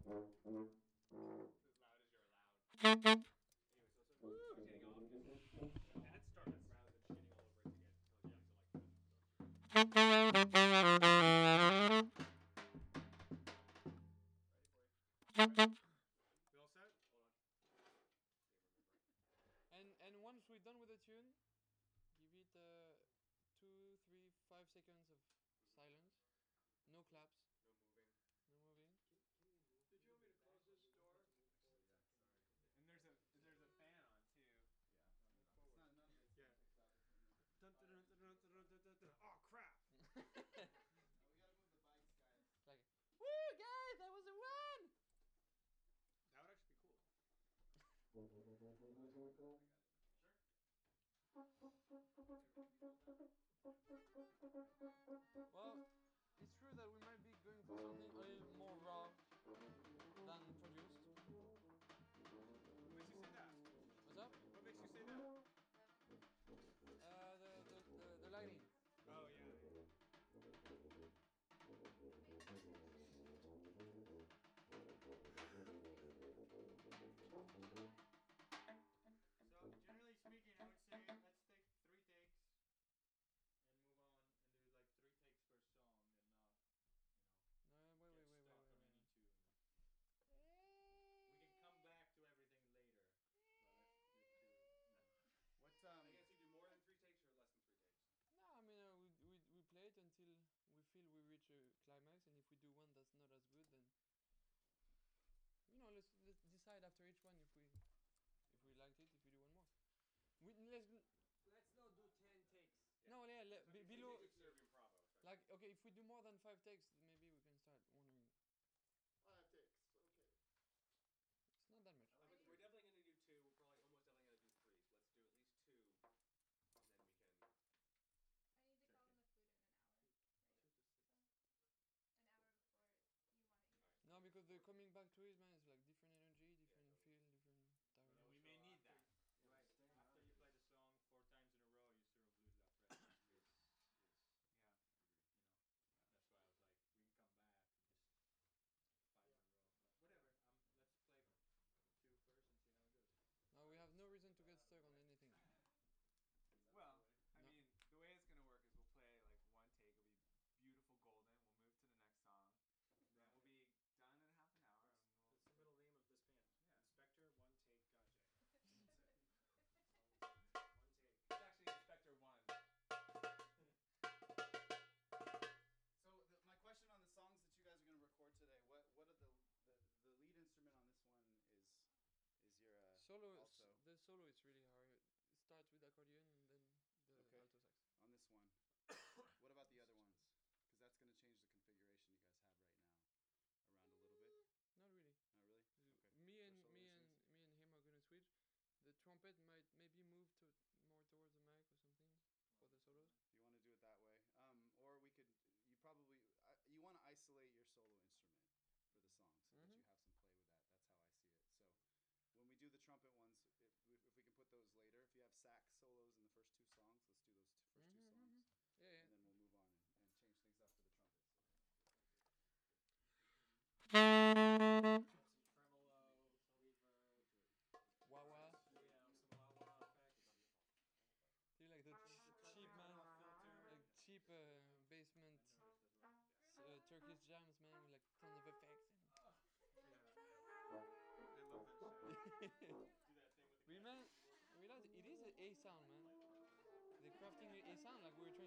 As loud as you're allowed. Anyway, so rotating off is that starts rather than shitting all over it to get yeah. So like that. Ready for you. We all set? Hold on. Remember. And once we're done with the tune, give it 2, 3, 5 seconds of silence. No claps. No moving. No moving. Can you move? Did you want me to close this door? Actually, yeah. Sorry. And there's a fan on too. Yeah. Move It's forward. not none of it's Yeah. picked up. It's in the. Dun, dun, dun, dun, dun, dun, dun, dun, dun. Oh crap! We gotta move the bikes, guys. Like, woo, guys, that was a one. That would actually be cool. I got it. Sure. Well, it's true that we might be going for something a little more raw than produced. What makes you say that? What's up? What makes you say that? The lighting. Oh yeah. So generally speaking, I would say let's take 3 takes and move on and do like 3 takes per song and not, No, get stuck on any tune. We can come back to everything later, but let's get to it. What I guess you do more than 3 takes or less than 3 takes. No, I mean we play it until we feel we reach a climax, and if we do one that's not as good, then let's decide after each one if we liked it, if we do one more. Let's not do 10 takes. Yeah. No, yeah, So below. would serve in Bravo. Sorry. Like, okay, if we do more than 5 takes, maybe we can start wondering. 5 takes, okay. It's not that much. We're definitely gonna do 2. We're probably almost definitely gonna do 3. So let's do at least 2, and then we can. I need to check call in in. the food in an hour, right? So, an hour before you want to eat. All right. No, because the coming back to it, man, is like different energy, different totally. feel, different And timing. then And we we'll may show need after that. Yeah, Right. staying After around. you play the song 4 times in a row, you sort of lose that fresh. Yes. Yes. Yeah. I agree. You know. That's why I was like, we can come back and just 5 in a row. But whatever. Let's play 2 first and see how it goes. No, we have no reason to get stuck on anything. Well, I No. mean, the way it's gonna work is we'll play like 1 take. It'll be beautiful, golden. We'll move to the next song. Then we'll be done in half an hour, and we'll. It's the middle name of this band. Yeah. Inspector One Take Gajay. That's it. One take. It's actually Inspector One. So my question on the songs that you guys are going to record today, what are the lead instrument on this one is your Solo. also The solo is really hard. It starts with accordion and then the Okay. alto sax. on this one. What about the other ones? Because that's going to change the configuration you guys have right now around a little bit. Not really. Not really. Okay. Me and For solo me and instruments? me and him are gonna switch. The trumpet might maybe move to more towards the mic or something for the solos. If you want to do it that way, or we could. You probably you want to isolate your solo instrument for the song so that you have some play with that. That's how I see it. So when we do the trumpet ones, if we can put those later. If you have sax solos in the first 2 songs, let's do those first 2 songs, Yeah, and then we'll move on and change things up for the trumpets. Some tremolo, reverb, Wah wah. some wah wah effects. Do you like the cheap man, like cheap basement Turkish jams, man, with like tons of effects and. I love that shit. Do that thing with the We man, realize it is a sound, man. The crafting a sound like we're